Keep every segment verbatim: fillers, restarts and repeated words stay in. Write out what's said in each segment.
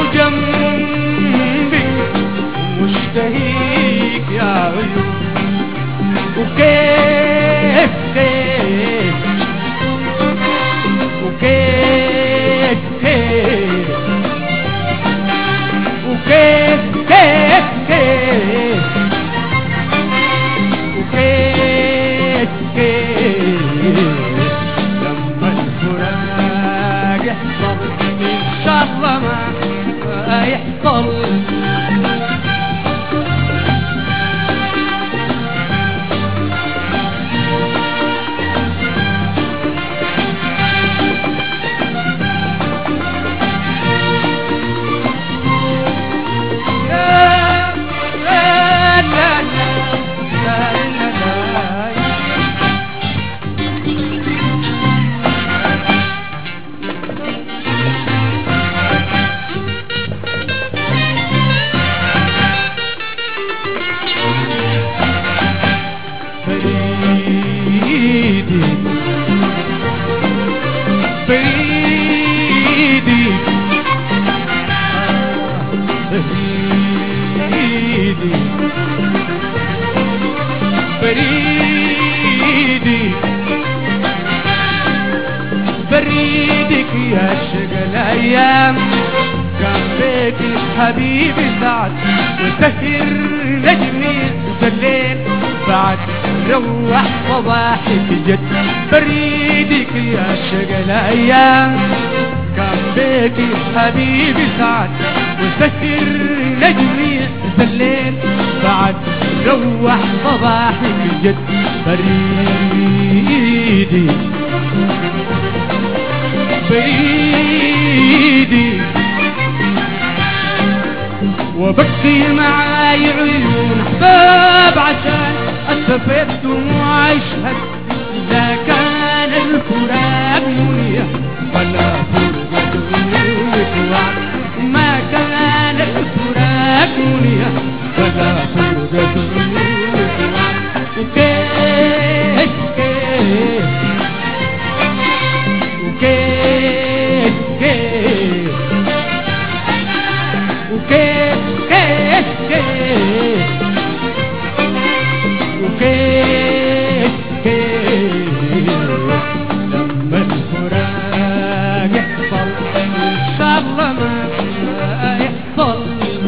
جنبي ومشتهيك يا عيون. وكيف كيف وكيف كيف وكيف كيف كيف وكيف كيف لما الفراق يحصل إن شاء الله ما يحصل. بريدي بريدي بريدي بريدي بريدك يا شقى الأيام كان بيك حبيبي سعد وسهر نجمي الليل بعد روح صباحك جد. بريدك يا شقى الأيام كان بيك حبيبي سعد وسهر نجمي الليل بعد روح صباحك جد. بريدي بريدي وبكي معاي عيون احباب عشان اسفت دموع يشهد لا كان الفراق منية ولا فرقة وعد. ما كان الفراق منية ولا فرقة وعد. وكيف كيف وكيف كيف وكيف كيف كيف وكيف كيف لما الفراق يحصل إن شاء الله ما يحصل.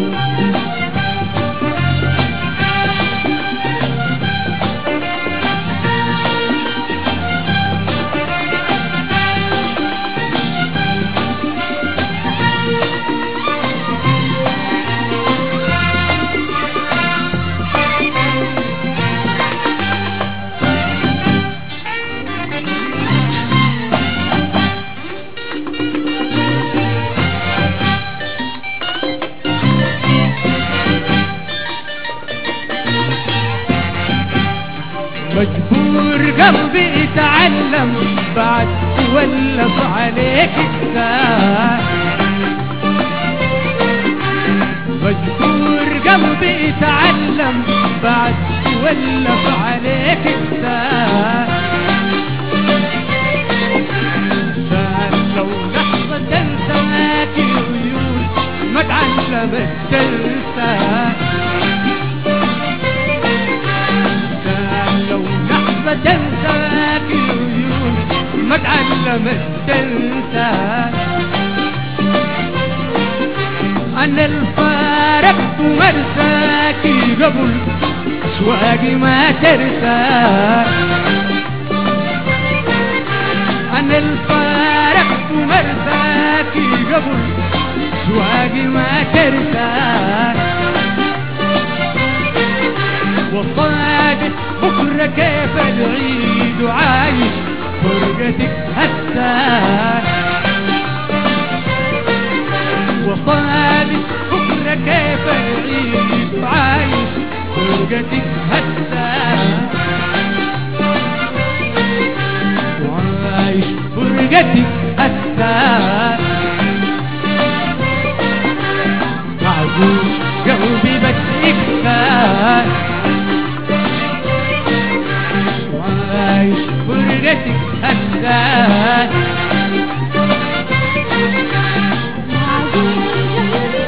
مجبور قلبي يتعلم بعد ولف عليك الساعة. مجبور قلبي يتعلم بعد ولف عليك الساعة. عشان لو لحظة تنساك العيون ما تعلمت تنسى. تنساك العيون ما تعلمت تنسى. أنا الفارقت مرساكي قبل أشواقي ما ترسى. أنا الفارقت مرساكي قبل أشواقي ما ترسى. وصادق بكرة كيف العيد وعايش فرقتك هسه. وصادق بكرة كيف العيد وعايش فرقتك هسه. وعايش فرقتك هسه. معقول قلبي بس يكسى. وعايش فرقتك هسه.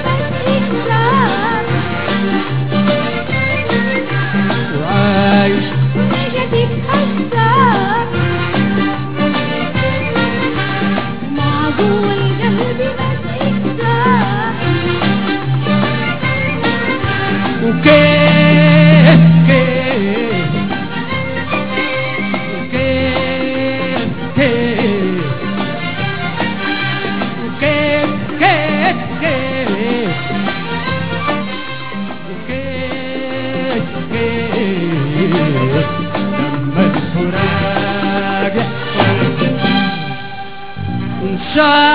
لما الفراق يحصل إن شاء